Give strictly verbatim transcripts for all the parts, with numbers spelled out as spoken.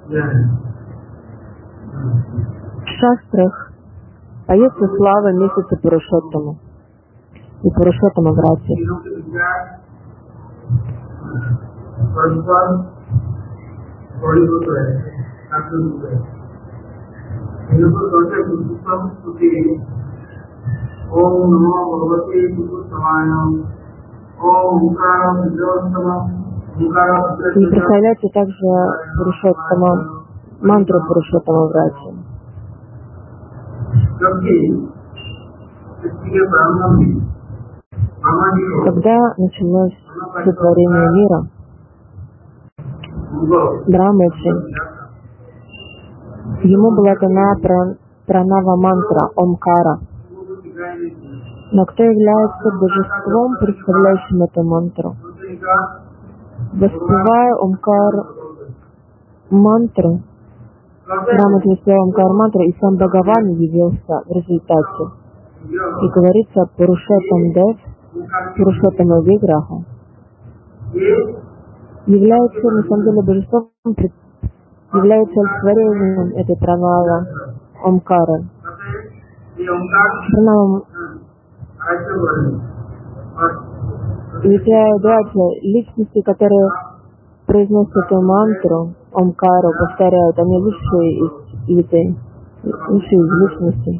В шастрах поется слава месяца Пурушоттама и Пурушоттама братьев. И представляйте также Пурушоттама, мантру Пурушоттама братьев. Когда началось сотворение мира, Брамаджи, ему была дана пранава мантра Омкара. Но кто является божеством, представляющим эту мантру? Воспевая Омкар мантру, Брамаджи воспевал Омкар мантру, и сам Бхагаван явился в результате. И говорится Пурушоттам Дев, Пурушоттама Виграха, является на самом деле божеством, является олицетворением этой пранавы Омкара. Пранава Витья-Драджа, личности, которые произносят эту мантру Омкару, повторяют, они высшие из людей, высшие из личностей.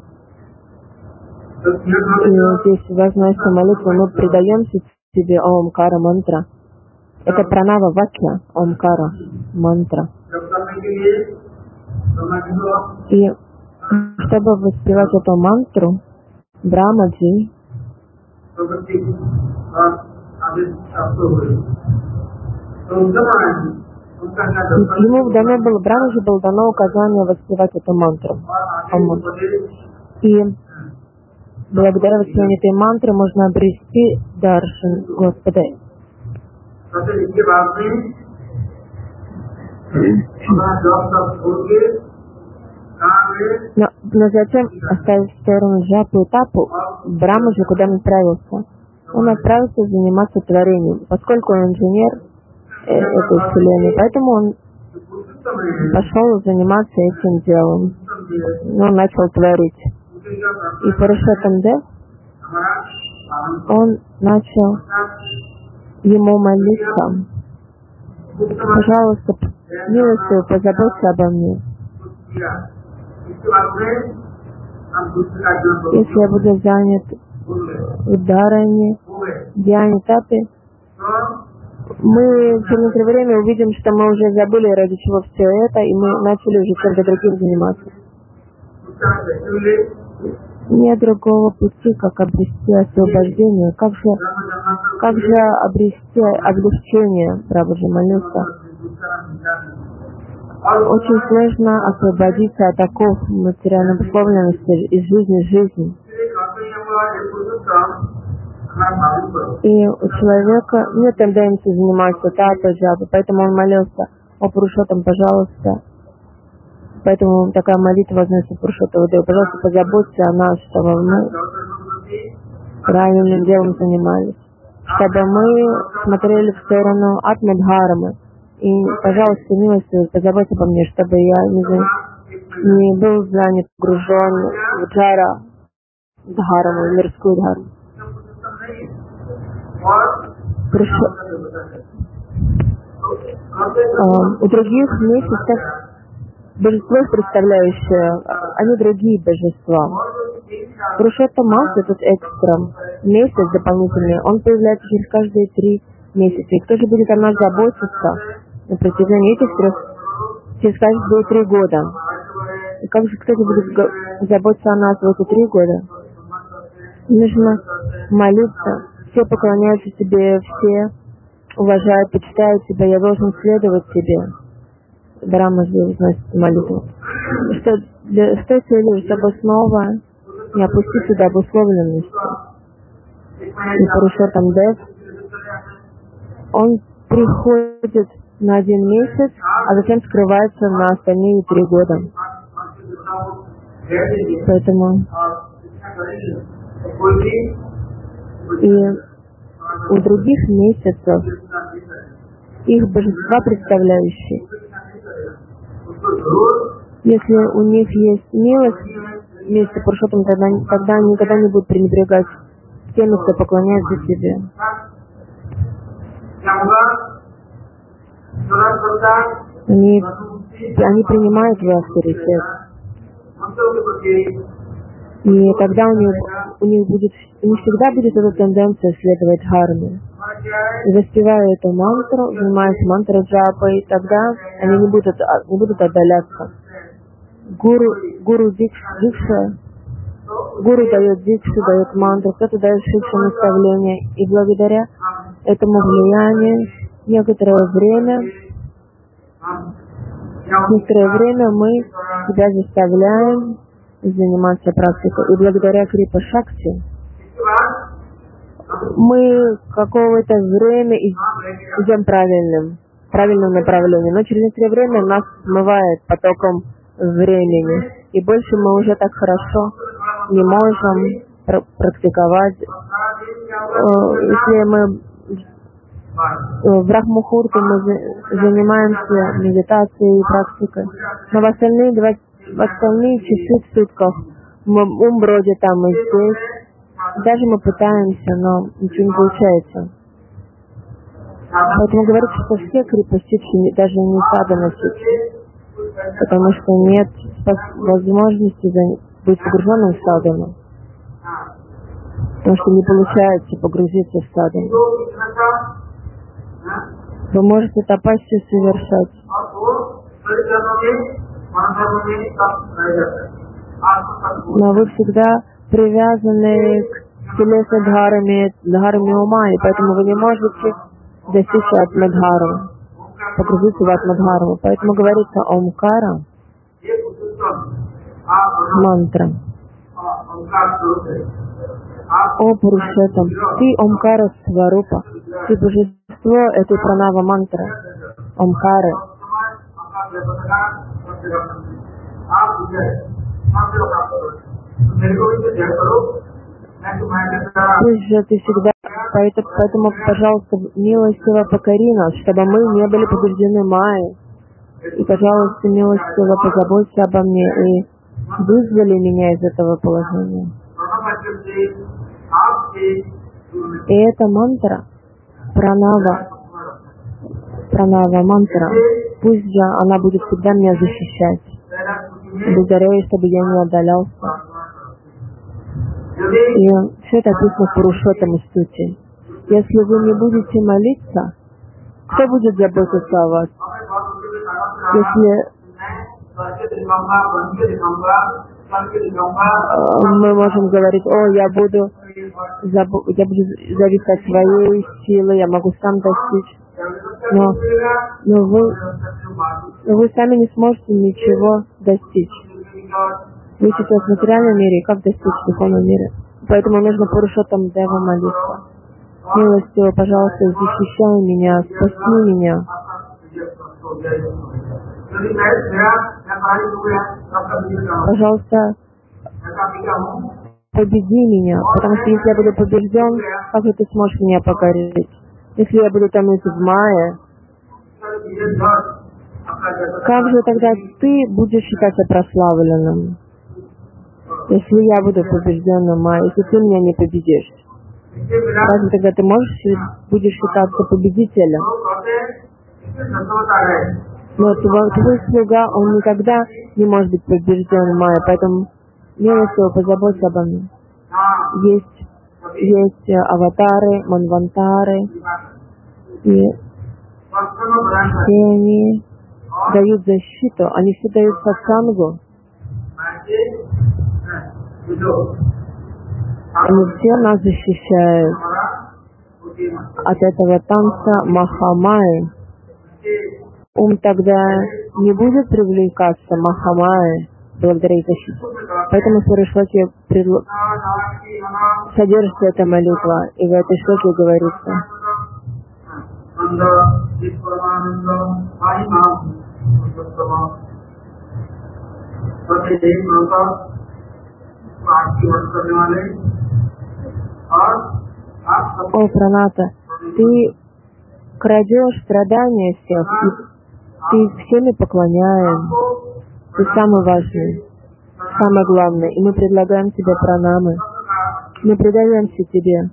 И здесь важна эта молитва, мы предаемся себе Омкара мантра. Это пранава вакья Омкара мантра. И чтобы воспевать эту мантру, Брамаджи ему дано было, Брамаджи было дано указание воспевать эту мантру. И благодаря воспеванию этой мантры можно обрести даршан Господа. Но, но затем, оставив в сторону джапу и тапу, Брамаджи куда он отправился? Он отправился заниматься творением, поскольку он инженер этой вселенной, поэтому он пошел заниматься этим делом. Он начал творить. И Пурушоттам Дев, он начал ему молиться: пожалуйста, милостью позаботься обо мне. Если я буду занят в Дхаране, Дьяне, Тапе, мы через некоторое время увидим, что мы уже забыли, ради чего все это, и мы начали уже чем-то другим заниматься. Нет другого пути, как обрести освобождение. Как же, как же обрести облегчение, Прабхуджи молился. Очень сложно освободиться от оков материальной обусловленности из жизни в жизнь. И у человека нет тенденции заниматься тапой, джапой, поэтому он молился: о Пурушоттам, пожалуйста. Поэтому такая молитва возносится Пурушоттаму Деву: пожалуйста, позаботься о нас, чтобы мы правильным делом занимались, чтобы мы смотрели в сторону Атмадхарамы. И, пожалуйста, милостью позаботься обо мне, чтобы я не, за... не был занят, погружен в джара дхараму, мирскую дхараму. Пурушо... а, у других месяцев божество, представляющее, они другие божества. Пурушоттама, этот экстра, месяц дополнительный, он появляется через каждые три месяца. И кто же будет о нас заботиться на протяжении этих трех, через каждые три года? И как же кто-то будет заботиться о нас в эти три года? Нужно молиться. Все поклоняются тебе, все уважают, почитают тебя, я должен следовать тебе. Брамаджи возносит молитву. Что, для, что целью, чтобы снова не опуститься до обусловленности. И Пурушоттам Дев, он приходит на один месяц, а затем скрывается на остальные три года. Поэтому и у других месяцев их божества, представляющие, Если у них есть милость вместе с Пурушоттам, тогда, тогда они никогда не будут пренебрегать теми, кто поклоняется себе. Они, они принимают твой авторитет. И тогда у них, у них будет, у них всегда будет эта тенденция следовать дхарме. Воспевая эту мантру, занимаясь мантра-джапой, тогда они не будут, не будут отдаляться. Гуру, гуру дикша, гуру дает дикшу, дает мантру, кто-то дает шикшу наставления. И благодаря этому влиянию некоторое время, некоторое время мы себя заставляем заниматься практикой. И благодаря Крипа Шакти мы какое-то время идем правильным, правильным направлением. Но через некоторое время нас смывает потоком времени. И больше мы уже так хорошо не можем пр- практиковать. Если мы в Брахмухурту мы занимаемся медитацией и практикой, но в остальные, два, в остальные часы в сутках мы ум бродит там и здесь. Даже мы пытаемся, но ничего не получается. Поэтому говорится, что все крипа-ситхи даже не садхана-ситхи, потому что нет возможности быть погруженным в садхану, потому что не получается погрузиться в садхану. Вы можете тапасию совершать, но вы всегда привязаны к телесной дхарме, дхарме ума, и поэтому вы не можете достичь атмадхармы, погрузиться в атмадхарму. Поэтому говорится Омкара, мантра. О Пурушоттам, ты Омкара Сварупа, ты божество этой пранава мантры, Омкары. Пусть же ты всегда, поэтому, поэтому, пожалуйста, милостиво покори нас, чтобы мы не были побеждены Майей. И, пожалуйста, милостиво позаботься обо мне и вызволи меня из этого положения. И эта мантра, пранава, пранава мантра, пусть же она будет всегда меня защищать. Благодаря ей, чтобы я не отдалялся. И все это описано в Пурушоттам Стути. Если вы не будете молиться, кто будет заботиться о вас? Если мы можем говорить, о, я буду, забу, я буду зависеть от своей силы, я могу сам достичь. Но, но, вы, но вы сами не сможете ничего достичь. Вы сейчас в материальном мире, как достичь в духовном мире? Поэтому нужно Пурушоттам Дева молиться. Милостиво, пожалуйста, защищай меня, спаси меня. Пожалуйста, победи меня, потому что если я буду побежден, как же ты сможешь меня покорить? Если я буду томить в мае, как же тогда ты будешь считаться прославленным? Если я буду побежденным в мае, если ты меня не победишь, разве тогда ты можешь, будешь считаться победителем? Но твой, твой слуга, он никогда не может быть побежден в мае, поэтому милостиво позаботься обо мне. Есть, есть аватары, манвантары, и все они дают защиту, они все дают сатсангу. Они все нас защищают от этого танца Махамайи. Ум тогда не будет привлекаться Махамайи благодаря их защите. Поэтому в Сарашвати предл... содержится эта молитва, и в этой шлоке говорится. О, Праната, ты крадешь страдания всех Ты всеми поклоняем. Ты самый важный, самый главный. И мы предлагаем тебе пранамы. Мы предаемся тебе.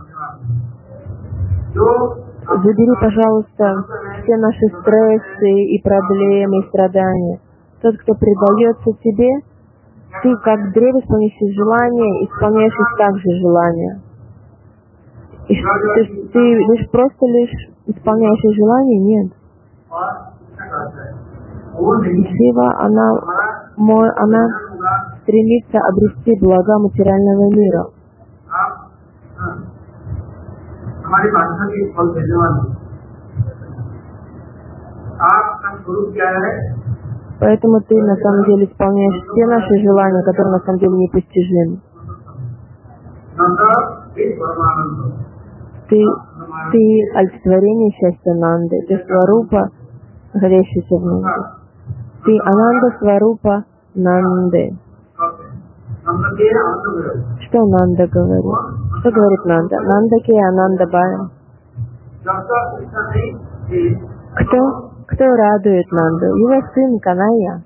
Забери, пожалуйста, все наши стрессы и проблемы, и страдания. Тот, кто предается тебе, ты, как древо, исполняющее желание, исполняешь их также желания. И что, ты, ты лишь просто лишь исполняющее желание? Нет. Шива, она, она стремится обрести блага материального мира. Поэтому ты на самом деле исполняешь все наши желания, которые на самом деле непостижимы. Ты, ты олицетворение счастья Нанды, ты Сварупа, находящийся в Нанде. Ты Ананда Сварупа Нанды. Что Нанда говорит? Что говорит Нанда? Нанда ке Ананда Бая. Кто? Кто радует Нанду? Его сын Канайя.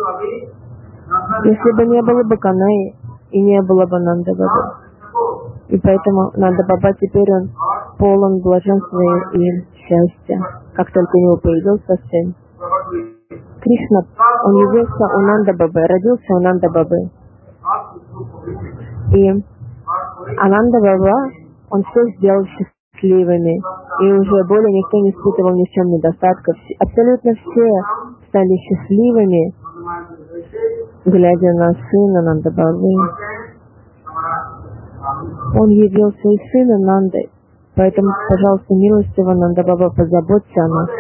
Если бы не было бы Канайи, и не было бы Нанда Баба. И поэтому Нанда Баба теперь он полон блаженства и счастья. Как только у него появился сын. Кришна, он явился у Нанда Бабы, родился у Нанда Бабы. И Ананда Баба, он все сделал счастливыми. И уже более никто не испытывал ни в чем недостатков. Абсолютно все стали счастливыми, глядя на сына Нанда Бабы. Он явился и сыном Нанды. Поэтому, пожалуйста, милостиво, Нанда Баба, позаботься о нас.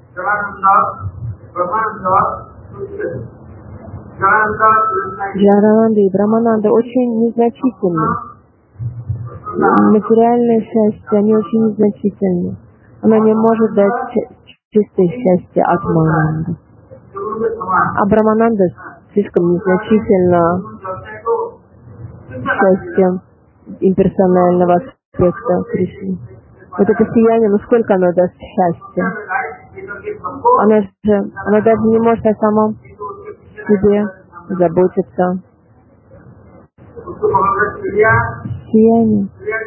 Джарананда и Брамананда очень незначительны. Материальное счастье, они очень незначительны. Оно не может дать чистое счастье от Мананда. А Брамананда слишком незначительно счастьем имперсонального аспекта Кришны. Вот это сияние, ну сколько оно даст счастья? Оно же, оно даже не может о самом себе заботиться. Сияние.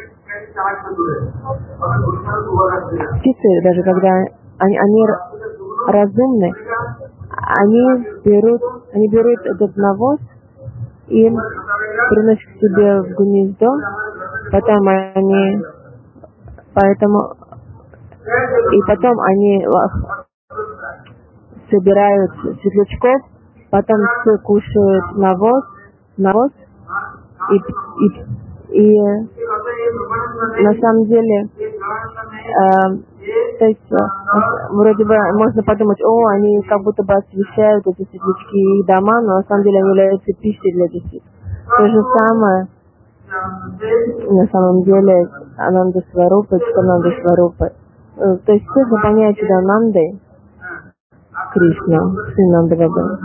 Птицы, даже когда они, они разумны, они берут, они берут этот навоз и приносят к себе в гнездо, потом они, поэтому, и потом они собирают светлячков, потом все кушают навоз, навоз, и, и, и на самом деле, э, то есть, э, вроде бы можно подумать, о, они как будто бы освещают эти светлячки их дома, но на самом деле они являются пищей для детей. То же самое, на самом деле, Ананда Сварупа, что Ананда Сварупа. Э, то есть все заполняют себя Нандой, Кришна, сын Нанды Бабы.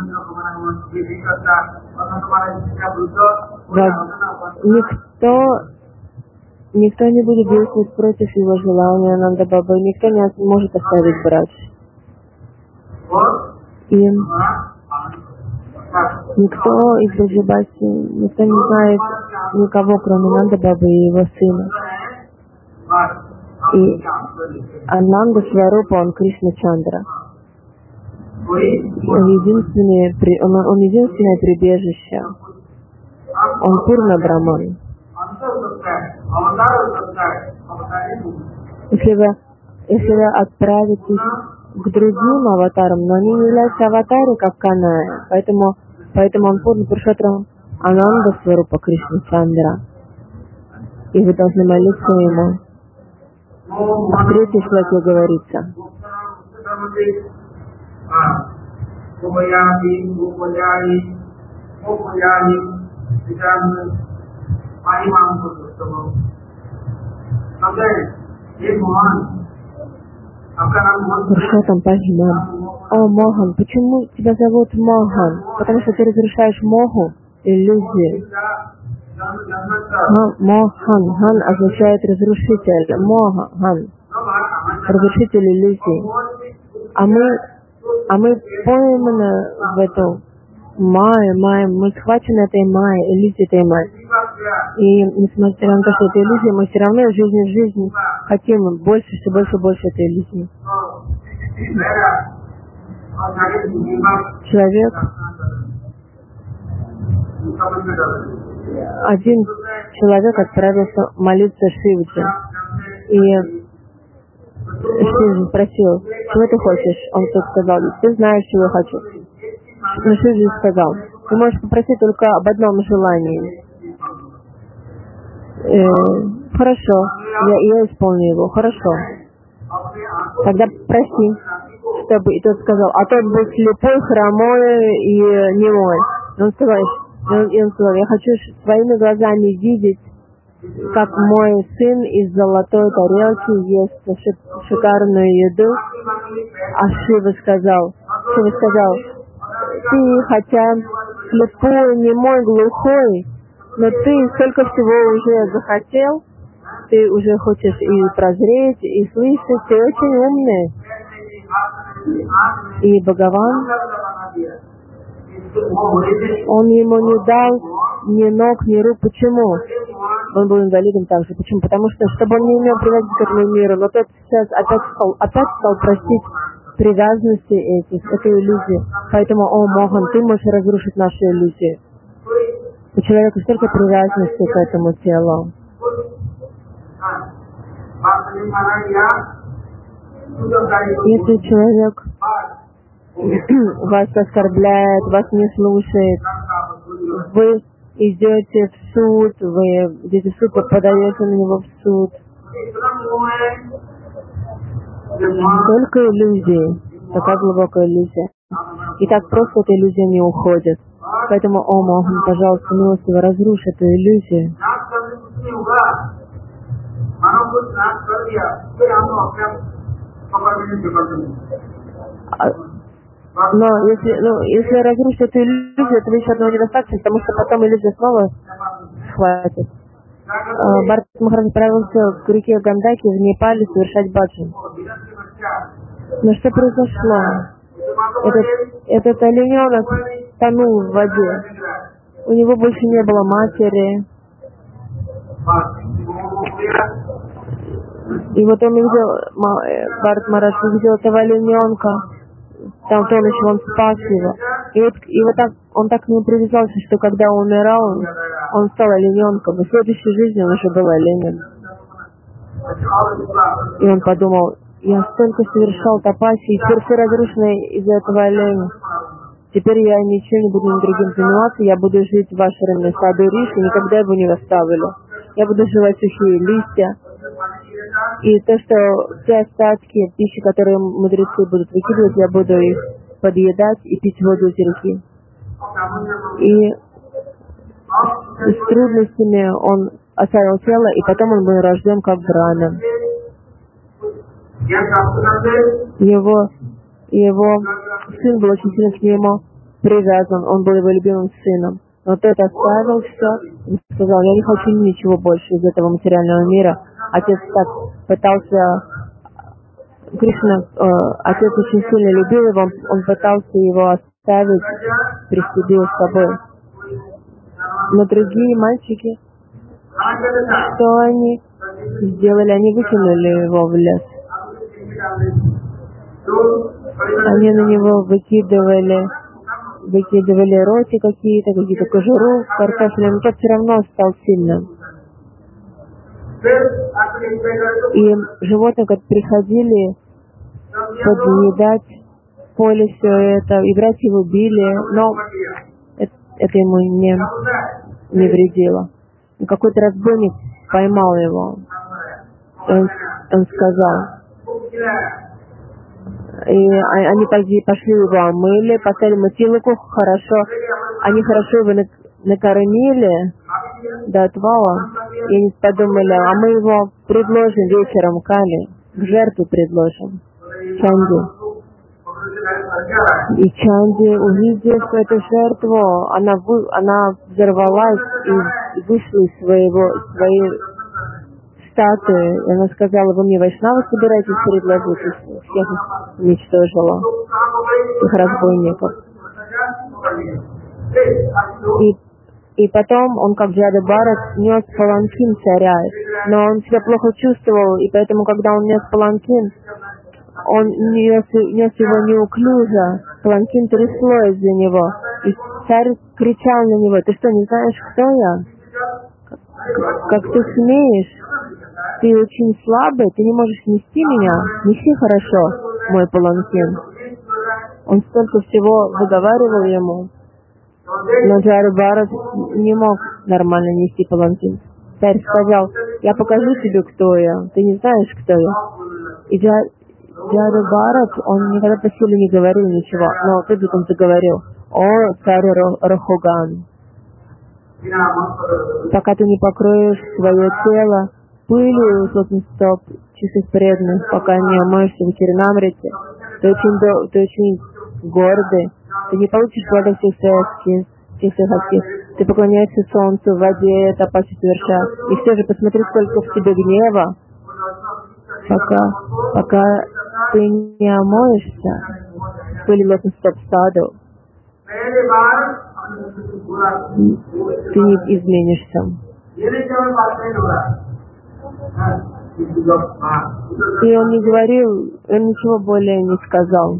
Никто, никто не будет действовать против его желания Нанда Бабы, никто не может оставить брат. И никто из Браджабаси, никто не знает никого, кроме Нанда Бабы и его сына. И Ананда Сварупа, он Кришна Чандра. Он единственное, он, он единственное прибежище. Он Пурна Браман. Если вы, если вы отправитесь к другим аватарам, но они не являются аватарами, как Каная, поэтому, поэтому он Пурна Пурушоттама Ананда Сварупа Кришна Чандра. И вы должны молиться ему. В третьей шлоке говорится. Пурушоттам Пахиман. О, Мохан, почему тебя зовут Мохан? Потому что ты разрушаешь моху, иллюзию. Мохан, хан означает разрушитель. Мохан, разрушитель иллюзий. А мы А мы пойманы в эту майю, майю, мы схвачены этой майей, иллюзией этой майи. И несмотря на то, что это иллюзия, мы все равно из жизни в жизнь хотим больше, все больше и больше этой иллюзии. Человек, один человек отправился молиться Шивджи. И Шивджи спросил, чего ты хочешь? Он тут сказал, ты знаешь, чего я хочу. Но Шивджи сказал, ты можешь попросить только об одном желании. Э, хорошо, я, я исполню его, хорошо. Тогда проси, чтобы... И тот сказал, а тот был слепой, хромой и немой. И он сказал, и он, и он сказал, я хочу своими глазами видеть, как мой сын из золотой тарелки ест шикарную еду. А Шива сказал, Шива сказал, ты хотя слепой, немой, глухой, но ты столько всего уже захотел, ты уже хочешь и прозреть, и слышать, ты очень умный. И Бхагаван, он ему не дал ни ног, ни рук. Почему? Он был инвалидом также. Почему? Потому что, чтобы он не имел привязанности к этому миру, но тот сейчас опять стал, опять стал просить привязанности этих, этой иллюзии. Поэтому, о, Мохан, ты можешь разрушить нашу иллюзию. У человека столько привязанности к этому телу. Если человек вас оскорбляет, вас не слушает, вы идете в суд, вы идете в суд, вы подаете на него в суд. Только иллюзии, такая глубокая иллюзия. И так просто эта иллюзия не уходит. Поэтому, о, Мохан, пожалуйста, милостиво разрушь эту иллюзию. Но если, ну, если разрушить эту иллюзию, то лишь одного недостаточно, потому что потом иллюзия снова схватит. Бхарат Махарадж отправился к реке Гандаки в Непале совершать баджан. Но что произошло? Этот, этот олененок тонул в воде. У него больше не было матери. И вот он увидел, Бхарат Махарадж увидел этого олененка, там тонущего, он спас его. И вот, и вот так, он так к нему привязался, что когда он умирал, он, он стал олененком. И в следующей жизни он уже был оленем. И он подумал, я столько совершал тапаси, и теперь все разрушено из-за этого оленя. Теперь я ничего не буду другим заниматься, я буду жить в ашраме саду Риши, никогда его не оставлю. Я буду жевать сухие листья. И то, что все остатки пищи, которые мудрецы будут выкидывать, я буду их подъедать и пить воду из реки. И с трудностями он оставил тело, и потом он был рожден как брамин. Его, его сын был очень сильно к нему привязан, он был его любимым сыном. Но тот оставил все и сказал, я не хочу ничего больше из этого материального мира. Отец так пытался, Кришна, э, отец очень сильно любил его, он, он пытался его оставить при себе с собой. Но другие мальчики, что они сделали? Они выкинули его в лес. Они на него выкидывали, выкидывали роти какие-то, какие-то кожуру, картофеля, но тот все равно стал сильным. И животные, как приходили подъедать в поле все это, и братья его били, но это, это ему не, не вредило. И какой-то разбойник поймал его. Он, он сказал, и они пошли его омыли, поставили мутилку, хорошо, они хорошо его накормили до отвала, и они подумали, а мы его предложим вечером Кали, в жертву предложим, Чанди. И Чанди, увидев эту жертву, она, вы, она взорвалась и вышла из своего, своей статуи. И она сказала: вы мне вайшнавы собираетесь предложить? Всех их уничтожила, их разбойников. И, и потом он, как Джада Бхарат, нес паланкин царя. Но он себя плохо чувствовал, и поэтому, когда он нес паланкин, он нес, нес его неуклюже. Паланкин трясло из-за него. И царь кричал на него: ты что, не знаешь, кто я? Как ты смеешь? Ты очень слабый, ты не можешь нести меня. Неси хорошо мой паланкин. Он столько всего выговаривал ему, но Джада Бхарат не мог нормально нести паланкин. Царь сказал: я покажу тебе, кто я. Ты не знаешь, кто я. И Джада Бхарат, он никогда по силе не говорил ничего, но тут же он заговорил: о, царь Рахуган, пока ты не покроешь свое тело пылью с лотных стоп чистых преданных, пока не омоешься в Чаринамрите, ты очень, ты очень гордый, ты не получишь плода всех своих всех своих актив. Ты поклоняешься солнцу, воде, тапаси совершая. И все же посмотри, сколько в тебе гнева, пока, пока ты не омоешься в пыли лотных стоп саду, ты не изменишься. И он не говорил, он ничего более не сказал.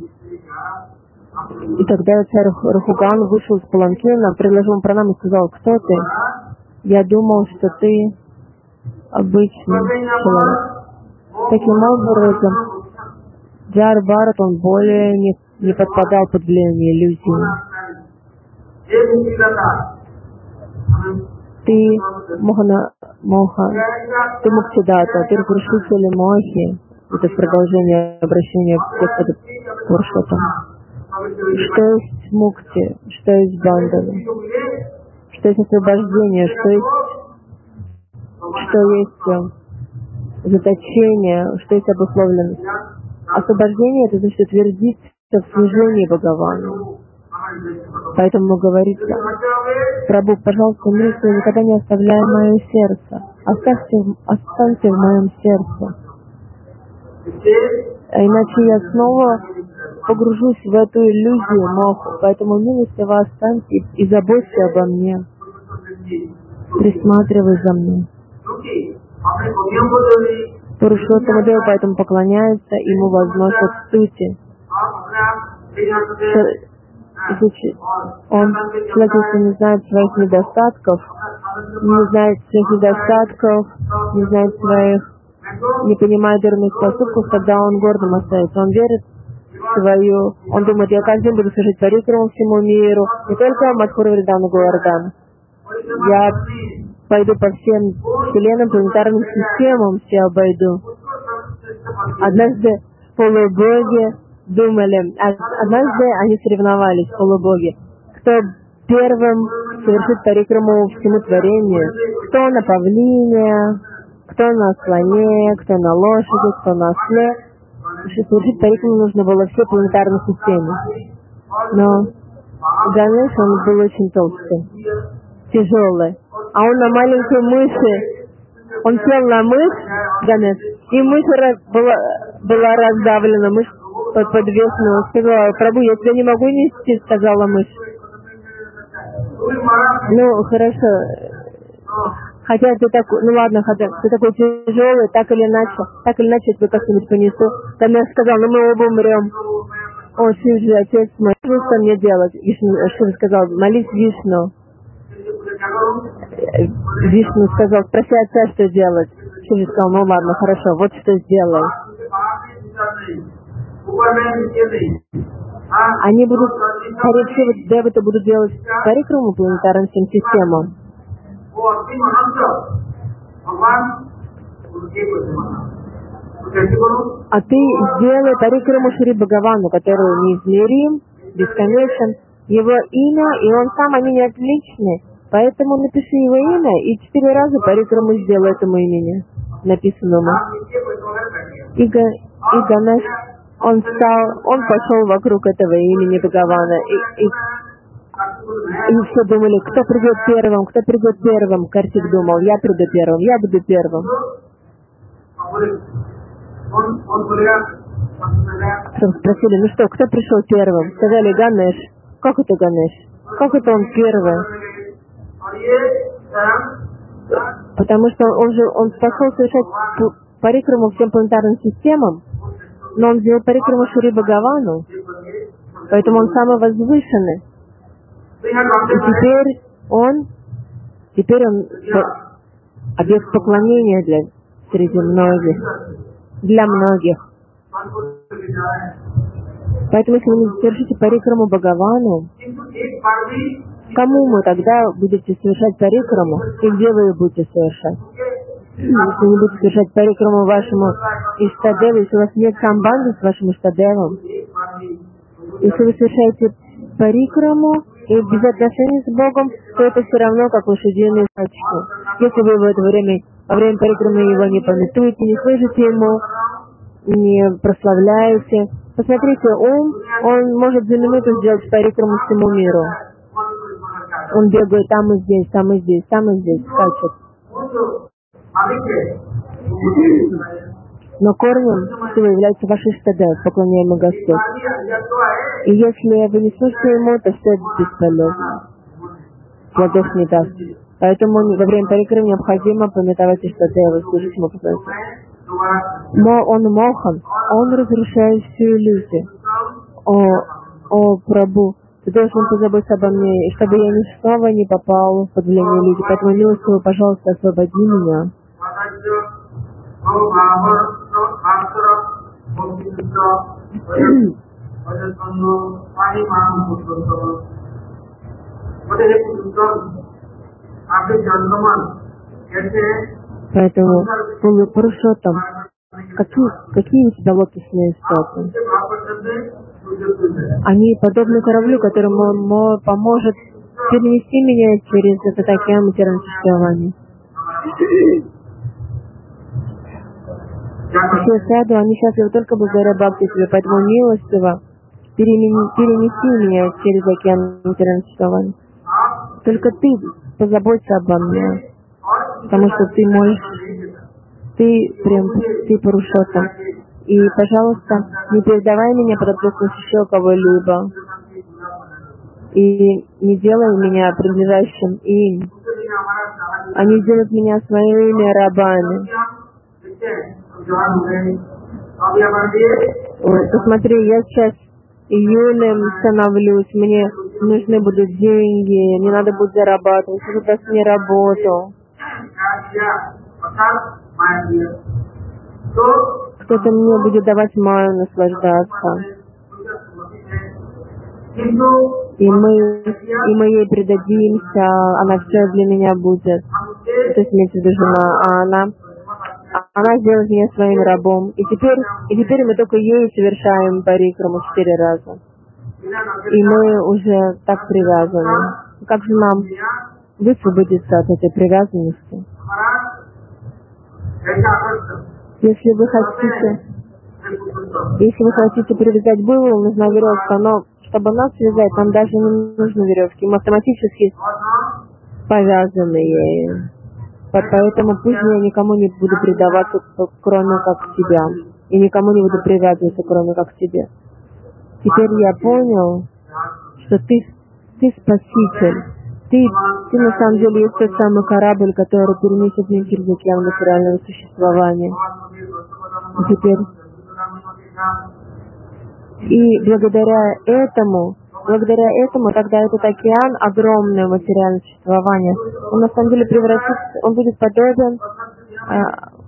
И тогда царь Рахуган вышел из паланкина, предложил ему пранам и сказал: кто ты? Я думал, что ты обычный человек. Таким образом, Джада Бхарат, он более не, не подпадал под влияние иллюзии. Ты Мохана, Моха, ты Мукчидата, ты разрушитель Мохи. Это продолжение обращения к Господу Пурушоттаму. Что есть мукти, что есть бандана, что есть освобождение, что есть, что есть заточение, что есть обусловленность. Освобождение — это значит утвердиться в служении Бхагавану. Поэтому говорится: Прабху, пожалуйста, милостиво, никогда не оставляй мое сердце. Оставьте, останься в моем сердце. А иначе я снова погружусь в эту иллюзию моху. Поэтому милостиво останься и заботься обо мне. Присматривай за мной. Пурушоттама Дева поэтому поклоняется, ему возносят стути. Значит, он, человек, если не знает своих недостатков, не знает своих недостатков, не знает своих, не понимает дурных поступков, тогда он гордым остается. Он верит в свою, он думает: я каждый день буду служить парикраму всему миру, не только Мадхура Вридандану Говардхану. Я пойду по всем вселенным, планетарным системам, все обойду. Однажды полубоги думали, однажды они соревновались, полубоги, кто первым совершит парикраму всему творению, кто на павлине, кто на слоне, кто на лошади, кто на осле. Совершить парикраму нужно было все планетарные системы. Но Ганеш, он был очень толстый, тяжелый, а он на маленькой мыши, он сел на мышь, Ганеш, и мышь была, была раздавлена, мышь подвесную. Сказала: Прабху, я тебя не могу нести, сказала мышь. Ну, хорошо. Хотя ты такой, ну ладно, хотя ты такой тяжелый, так или иначе, так или иначе я тебя как-нибудь понесу. Там я сказал: ну мы оба умрем. О, Шивджи, отец мой, что мне делать? Шива сказал: молись Вишну. Вишну сказал: спроси отца, что делать. Шива сказал: ну ладно, хорошо, вот что сделай. Они будут, скорее деваты будут делать парикраму планетарным всем системам. А ты сделай парикраму Шри Бхагавану, который неизмерим, бесконечен, его имя, и он сам, они не отличны. Поэтому напиши его имя и четыре раза парикраму сделай этому имени, написанному. И, Га, и Ганеш, он стал, он пошел вокруг этого имени Бхагавана. И, и, и все думали, кто придет первым, кто придет первым. Картик думал: я приду первым, я буду первым. Чтобы спросили, ну что, кто пришел первым? Сказали, Ганеш. Как это Ганеш? Как это он первый? Потому что он же он пошел совершать парикраму всем планетарным системам, но он сделал парикраму Шри Бхагавану, поэтому он самый возвышенный. И теперь он, теперь он объект поклонения для среди многих, для многих. Поэтому, если вы не совершите парикраму Бхагавану, кому вы тогда будете совершать парикраму и где вы ее будете совершать? Если вы не будете совершать парикраму вашему Иштадеву, если у вас нет самбанды с вашим Иштадевом, если вы совершаете парикраму и без отношений с Богом, то это все равно как лошадиные скачки. Если вы в это время, во время парикрамы его не памятуете, не слышите ему, не прославляете, посмотрите, ум, он может за минуту сделать парикраму всему миру. Он бегает там и здесь, там и здесь, там и здесь, скачет. Но корнем всего является ваш Иштадев, поклоняемый Господь. И если вы не слушаете ему, то все это бесполезно. Плодов не даст. Поэтому во время парикрамы необходимо памятовать Иштадева, служить ему поклоняться. Но он мохан, он разрушает всю иллюзию. О, о, Прабху, ты должен позаботиться обо мне, и чтобы я ни снова не попал в подвление иллюзий. Поэтому милостиво, пожалуйста, освободи меня. Поэтому, Пурушоттам, какие, какие у тебя лотосные стопы? Они подобны кораблю, которому поможет перенести меня через этот океан материального существования. Все саду, они счастливы только благодаря Бхакти тебе, поэтому милостиво перемени, перенеси меня через океан материального существования. Только ты позаботься обо мне, потому что ты можешь, ты прям, ты Пурушоттам. И, пожалуйста, не передавай меня под ответственность еще кого-либо. И не делай меня принадлежащим им. Они сделают меня своими рабами. Ой, посмотри, я сейчас июлем становлюсь, мне нужны будут деньги, мне надо будет зарабатывать, я просто не работал. Кто-то мне будет давать маю наслаждаться. И мы, и мы ей предадимся, она все для меня будет. То есть имеется в виду жена, а она, она сделает меня своим рабом. И теперь, и теперь мы только ей совершаем парикраму четыре раза. И мы уже так привязаны. Как же нам высвободиться от этой привязанности? Если вы хотите, если вы хотите привязать булаву, нужна веревка, но чтобы нас связать, нам даже не нужны веревки, мы автоматически повязаны ею. Поэтому пусть я никому не буду предаваться, кроме как тебя, и никому не буду привязываться, кроме как тебе. Теперь я понял, что ты, ты спаситель. Ты, ты на самом деле есть тот самый корабль, который перенесет меня через океан материального существования. И теперь... И благодаря этому, благодаря этому, тогда этот океан, огромное материальное существование, он на самом деле превратится, он будет подобен э,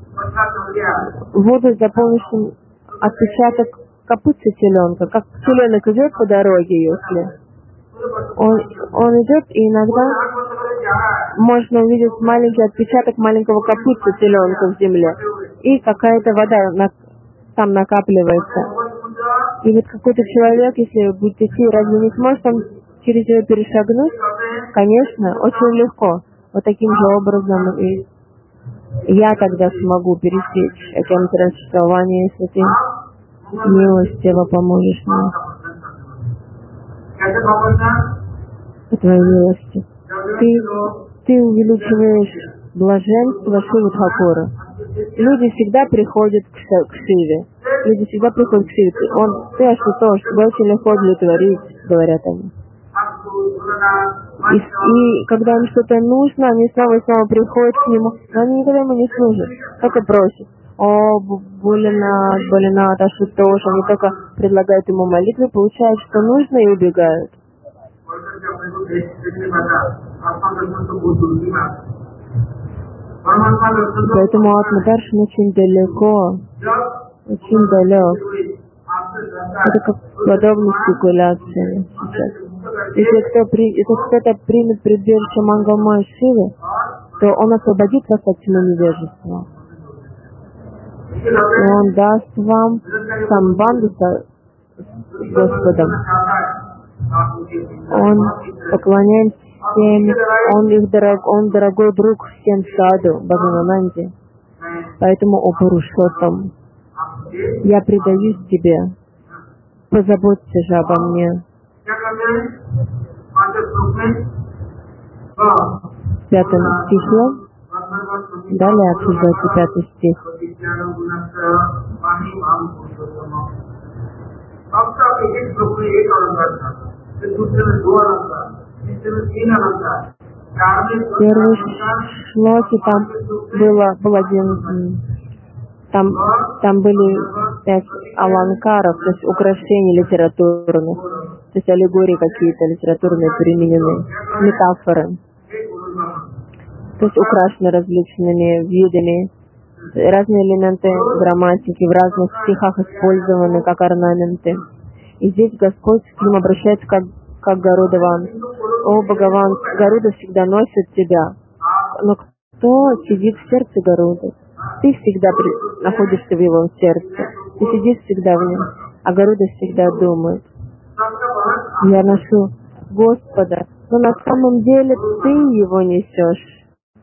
воду, заполнившим отпечаток копытца теленка. Как теленок идет по дороге, если... Он, он идет, и иногда можно увидеть маленький отпечаток маленького копытца теленка в земле. И какая-то вода на, там накапливается. И вот какой-то человек, если будет идти, разве не сможет он через ее перешагнуть? Конечно, очень легко. Вот таким же образом и я тогда смогу пересечь океан существования, если ты милостиво поможешь мне. По твоей милости. Ты, ты увеличиваешь блаженство Шивы Тхакура. люди всегда приходят к, Ш- к Шиве. Люди всегда приходят к Шиве. Ты- Он, ты Ашутош, тебе очень легко удовлетворить, говорят они. И, и когда им что-то нужно, они снова и снова приходят к нему, но они никогда ему не служат, только просят. О, Булинат, Булинат, Ашутош, они только предлагают ему молитвы, получают, что нужно, и убегают. Поэтому Атмадаршан очень далеко, очень далек. Это как подобно спекуляции сейчас. Если, кто при, если кто-то примет прибежище Мангалмая Шивы, то он освободит вас от тьмы невежества. И он даст вам самбанду с Господом. Он поклоняется всем, он их дорог, он дорогой друг всем саду, Бхагавананде. Поэтому, о Пурушоттам, я предаюсь тебе, позаботься же обо мне. В пятом стихе, далее обсуждается пятый стих. В первой шлоке там было, был один, там, там были пять аланкаров, то есть украшений литературных, то есть аллегории какие-то литературные применены, метафоры. То есть украшены различными видами, разные элементы грамматики в разных стихах использованы как орнаменты. И здесь Господь к ним обращается как, как Гарудаван. О, Бхагаван, Гаруда всегда носит тебя. Но кто сидит в сердце Гаруды? Ты всегда при... находишься в его сердце. Ты сидишь всегда в нем. А Гаруда всегда думает. Я ношу Господа, но на самом деле ты его несешь.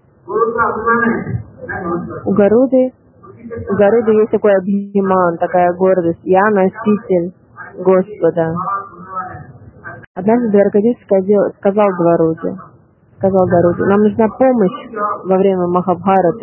У Гаруды, у Гаруды есть такой объеман, такая гордость. Я носитель Господа. Однажды Дваркадиш сказал Гаруде, сказал Гаруде, нам нужна помощь во время Махабхараты.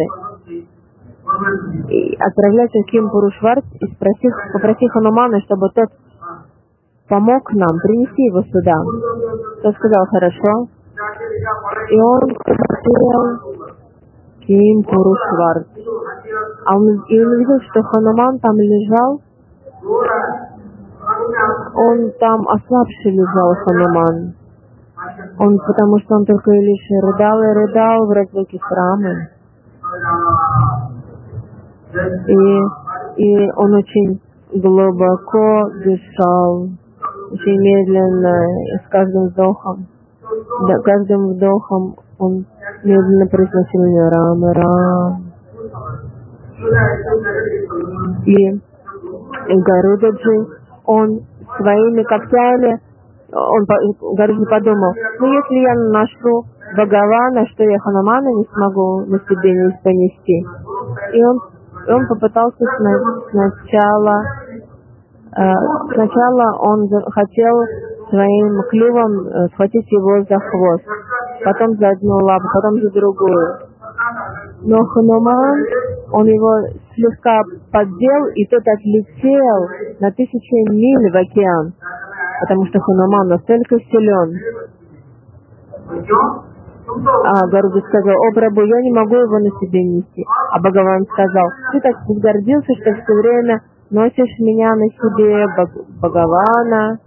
И отправляйся к Ким Пурушварт и спроси, попроси Ханумана, чтобы тот помог нам, принеси его сюда. Тот сказал, хорошо. И он посмотрел Ким Пурушварт. А он, и он увидел, что Хануман там лежал. Он там ослабший лежал, Хануман. Он, потому что он только лишь рыдал и рыдал в разлуке с Рамой. И, и он очень глубоко дышал, очень медленно, и с каждым вдохом, да, каждым вдохом он медленно произносил имя Рама, Рам. И, и Гарудаджи, он своими когтями, он, Гарудаджи подумал, ну если я ношу Бхагавана, что я Ханумана не смогу на себе не понести. И он И он попытался сначала, э, сначала он хотел своим клювом схватить его за хвост, потом за одну лапу, потом за другую. Но Хануман, он его слегка поддел, и тот отлетел на тысячи миль в океан, потому что Хануман настолько силен. А Гаруда сказал, о, Прабху, я не могу его на себе нести. А Бхагаван сказал, ты так возгордился, что все время носишь меня на себе, Бхагавана.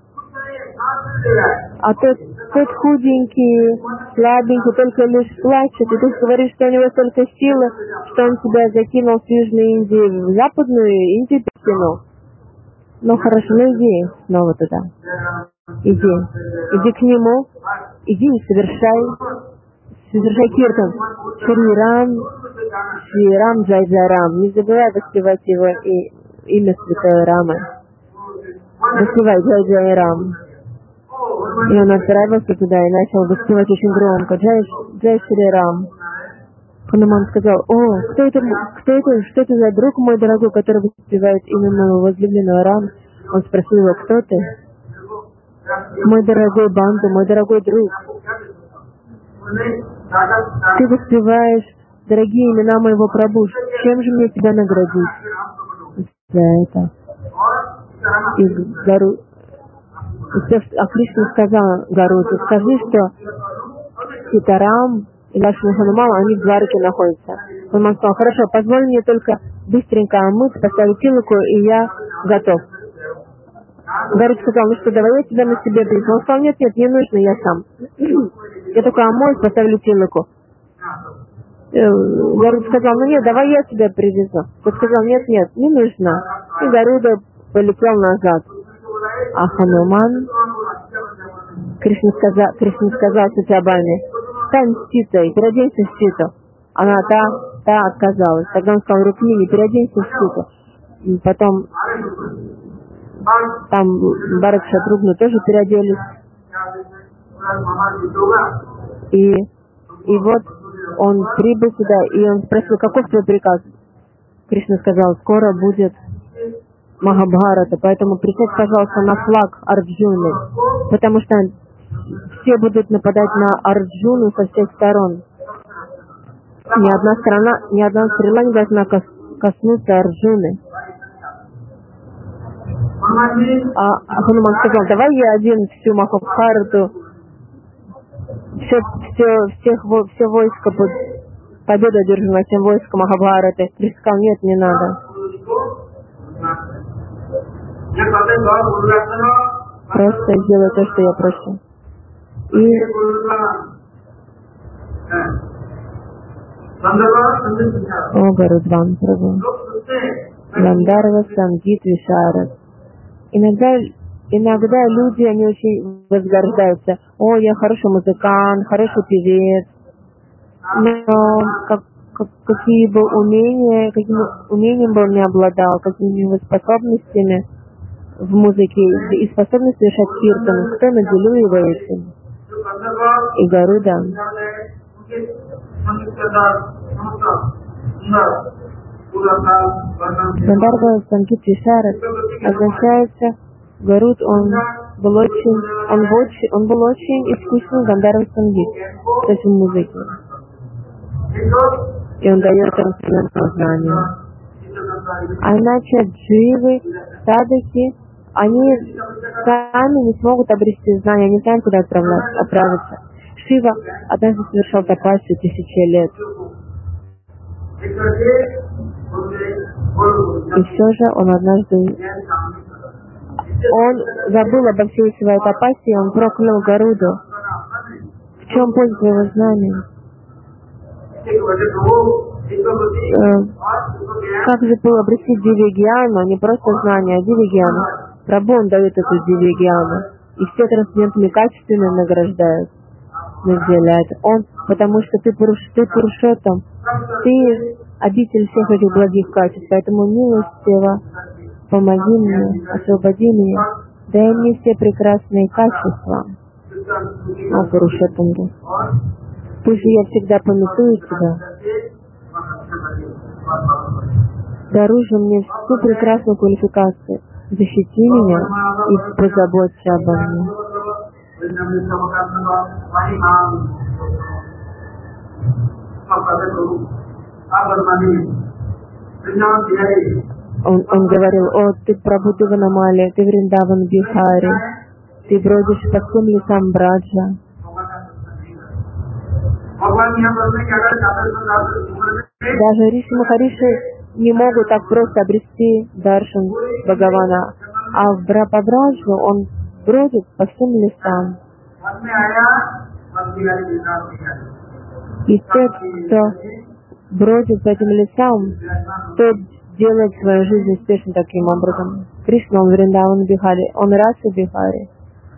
А тот, тот худенький, слабенький, только лишь плачет. И ты говоришь, что у него столько силы, что он тебя закинул с Южной Индии в Западную Индию перетянул. Ну хорошо, ну иди снова туда. Иди. Иди к нему. Иди и совершай. Совершай киртан. Шри Рам, Шри Рам, Джай Джай Рам. Не забывай воспевать его и, имя Святой Рамы. Воспевай Джай Джай Рам. И он отправился туда и начал воспевать очень громко. Джай, Джай Шри Рам. Хануман сказал, о, кто это, кто это, что это за друг мой дорогой, который воспевает имя моего возлюбленного Рам? Он спросил его, кто ты? Мой дорогой Банду, мой дорогой друг. Ты воспеваешь дорогие имена моего Прабху, чем же мне тебя наградить за это? И Гару, а Кришна сказал Гаруду, скажи, что Ситарам и Лакшман Хануман, они в Двараке находятся. Он сказал, хорошо, позволь мне только быстренько омыть, поставить тилоку, и я готов. Гаруд сказал, ну что, давай я тебя на себе привезу. Он сказал, нет, нет, не нужно, я сам. Я только омоюсь, поставлю тилоку. Гаруд сказал, ну нет, давай я тебя привезу. Тот сказал, нет, нет, не нужно. И Гаруда полетел назад. А Хануман, Кришна сказал, Кришна сказал Сатьябаме, стань ситой, переоденься в ситу. Она та, та отказалась. Тогда он сказал, Рукмини, переоденься в ситу. И потом там Барат Шатрugna тоже переоделись. И, и вот он прибыл сюда, и он спросил, каков твой приказ? Кришна сказал, скоро будет Махабхарата, поэтому присядь, пожалуйста, на флаг Арджуны, потому что все будут нападать на Арджуну со всех сторон. Ни одна страна, ни одна стрела не должна коснуться Арджуны. А Хануман сказал, давай я один всю Махабхарату, все, все, всех, все войско, победу одержу над всем войском Махабхараты. Кришна сказал, нет, не надо. Просто сделай то, что я прошу. И о, Гарудван Прабху, Гандарва Сангит Вишарад. Иногда, иногда люди, они очень возгордаются. О, я хороший музыкант, хороший певец. Но как, как, какие бы умения, какими умениями бы он не обладал, какими бы способностями в музыке и способностью решать киртан, кто наделил его этим? И Гаруда. Гандарва Сангит Вишарад означается, Гаруд, он был очень, он был очень, он был очень искусный Гандарва Сангит, то есть в музыке. И он дает трансцендентное знание. А иначе дживы, садхаки, они сами не смогут обрести знания, они сами куда отправиться. Шива однажды совершал тапасию тысячи лет. И все же он однажды, он забыл обо всей своей тапасии, он проклял Гаруду. В чем польза твоего знания? Э, как же было обрести дивигьяну, не просто знание, а дивигьяну? Прабху он дает эту дивигьяну. И все трансцендентными качествами награждают, наделяет. Он, потому что ты, Пуруш, ты Пурушоттам, ты обитель всех этих благих качеств, поэтому милостиво помоги мне, освободи меня, дай мне все прекрасные качества. О, Пурушоттам, пусть я всегда памятую тебя. Даруй же мне всю прекрасную квалификацию. Защити меня и позаботься обо мне. Он, он говорил, о, ты Прабху, ты Ванамали, ты Вриндаван Бихари, ты бродишь по всем лесам Браджа. Даже Риши Махариши не могут так просто обрести даршан Бхагавана, а в Браджу он бродит по всем лесам. И тот, кто бродит по этим лесам, тот делает свою жизнь успешной таким образом. Кришна, он Вриндаван Бихари, он Раса Бихари.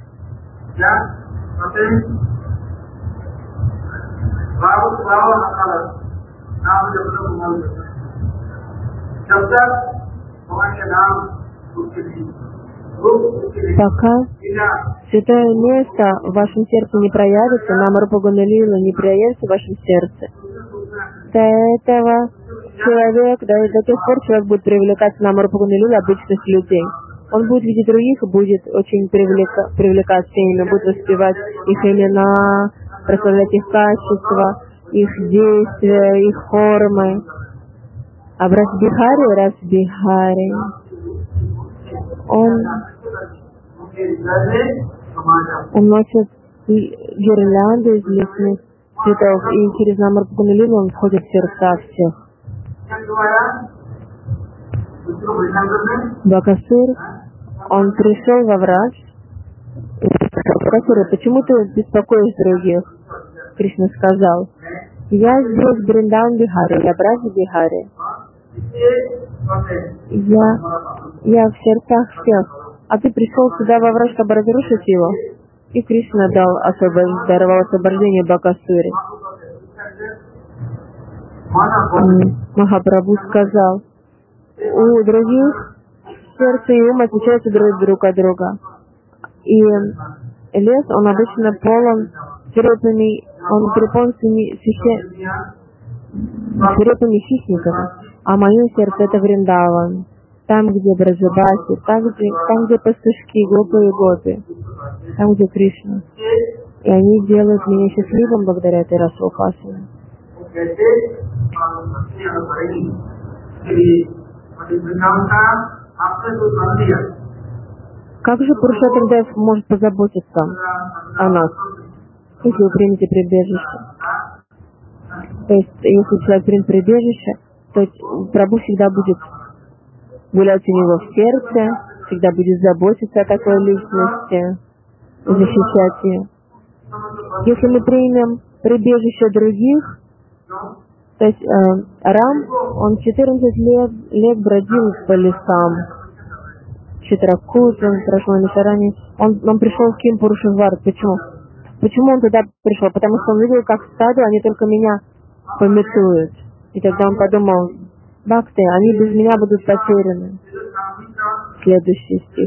Пока святое место в вашем сердце не проявится, Намарупа Гуналила не проявится в вашем сердце, до этого человек, до, до тех пор человек будет привлекаться Намарупа Гуналила обычных людей. Он будет видеть других и будет очень привлека, привлекаться ими, будет воспевать их имена, прославлять их качества. их действия, их формы. А брат Бихари, раз Бихари, он, он носит гирлянды из лесных цветов, и через Намрапаганилину он входит в сердца всех. Бакасур, он пришел во враж, и сказал: Бакасур, почему ты беспокоишь других? Кришна сказал: я здесь Бриндан Бихари, я брат Бихари. Я, я в сердцах всех, а ты пришел сюда во враж, чтобы разрушить его. И Кришна дал освобождение, даровал освобождение Бакасуре. Махапрабху сказал: у других сердце и ум отличаются друг, друг от друга. И лес, он обычно полон свирепыми, он переполнен свирепыми хищниками. А мое сердце — это Вриндаван. Там, где Браджабаси, там, где, там, где пастушки, глупые гопи, там, где Кришна. И они делают меня счастливым благодаря этой расупасане. Как же Пурушоттам Дев может позаботиться о нас, если вы примете прибежище? То есть, если человек примет прибежище, то Прабху всегда будет гулять у него в сердце, всегда будет заботиться о такой личности, защищать ее. Если мы примем прибежище других, то есть э, Рам, он четырнадцать лет, лет бродил по лесам, Читракут, он прошел на Мишаране, он, он пришел в Кимпурушевар. Почему? Почему он туда пришел? Потому что он видел, как в стаду они только меня памятуют. И тогда он подумал: бхакты, они без меня будут потеряны. Следующий стих.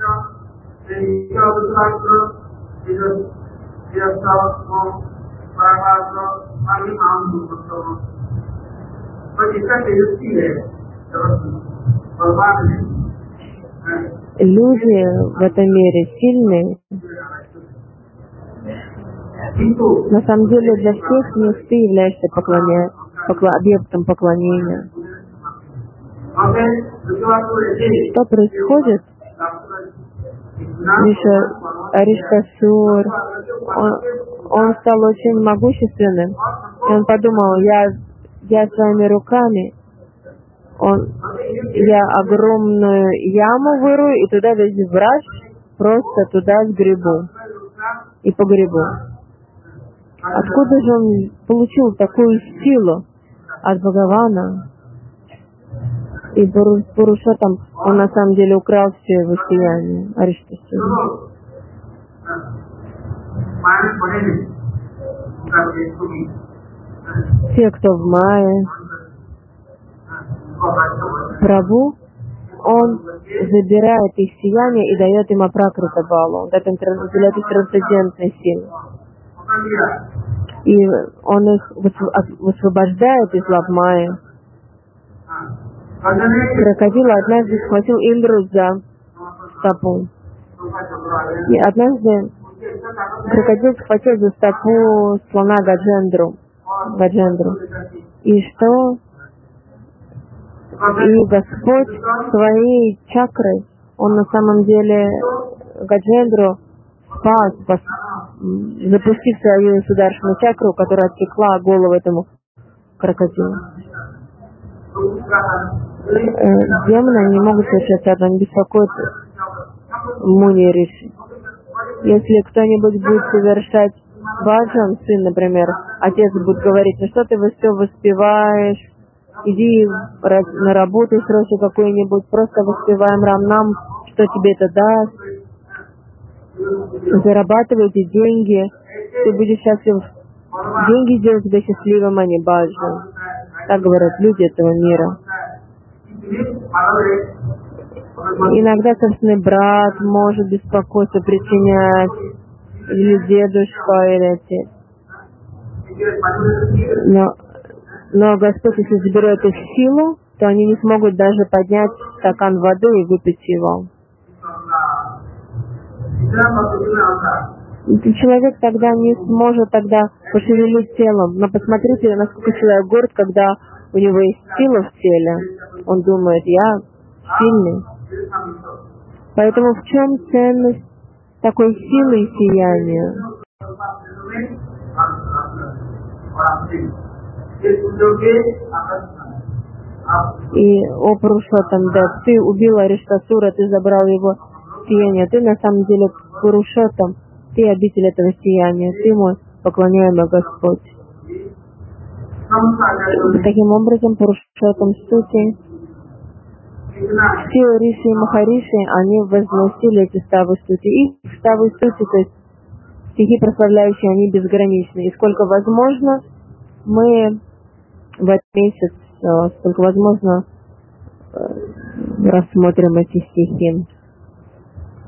Люди в этом мире сильные. На самом деле для всех них ты являешься поклоня... покла... объектом поклонения. Что происходит? Аришкасур, он, он стал очень могущественным. И он подумал: я, я своими руками, он, я огромную яму вырую и туда весь враж, просто туда сгребу и погребу. Откуда же он получил такую силу? От Бхагавана. И Пурушоттам, он на самом деле украл все его сияние. Ариштасура. Те, кто в мае, Прабху, он забирает их сияние и дает им апракрита балу. Он дает им трансцендентной силы. И он их высвобождает из лабмаи. Крокодил однажды схватил Индру за стопу. И однажды крокодил схватил за стопу слона Гаджендру. Гаджендру. И что? И Господь своей чакрой, он на самом деле Гаджендру спас, спас, запустив свою сударшину чакру, которая отсекла голову этому крокодилу. Э, демоны не могут совершать это, они беспокоят Муни Риши. Если кто-нибудь будет совершать баджан, сын, например, отец будет говорить: ну что ты все воспеваешь, иди на работу срочно какую-нибудь, просто воспеваем Рамнам, что тебе это даст, зарабатывайте деньги, ты будешь счастлив, деньги сделают тебя счастливым, а не баджан. Так говорят люди этого мира. Иногда собственный брат может беспокойство причинять, или дедушка, или отец. Но, но Господь, если заберет их силу, то они не смогут даже поднять стакан воды и выпить его. Человек тогда не сможет тогда пошевелить телом. Но посмотрите, насколько человек горд, когда у него есть сила в теле. Он думает, я сильный. Поэтому в чем ценность такой силы и сияния? И, о Пурушоттам, да, ты убил Ариштасура, ты забрал его сияние. Ты на самом деле Пурушоттам, ты обитель этого сияния, ты мой поклоняемый Господь. Таким образом, Пурушоттам Стути, все Риши и Махариши, они возносили эти ставы Стути. И ставы Стути, то есть стихи прославляющие, они безграничны. И сколько возможно, мы в этот месяц, сколько возможно, рассмотрим эти стихи.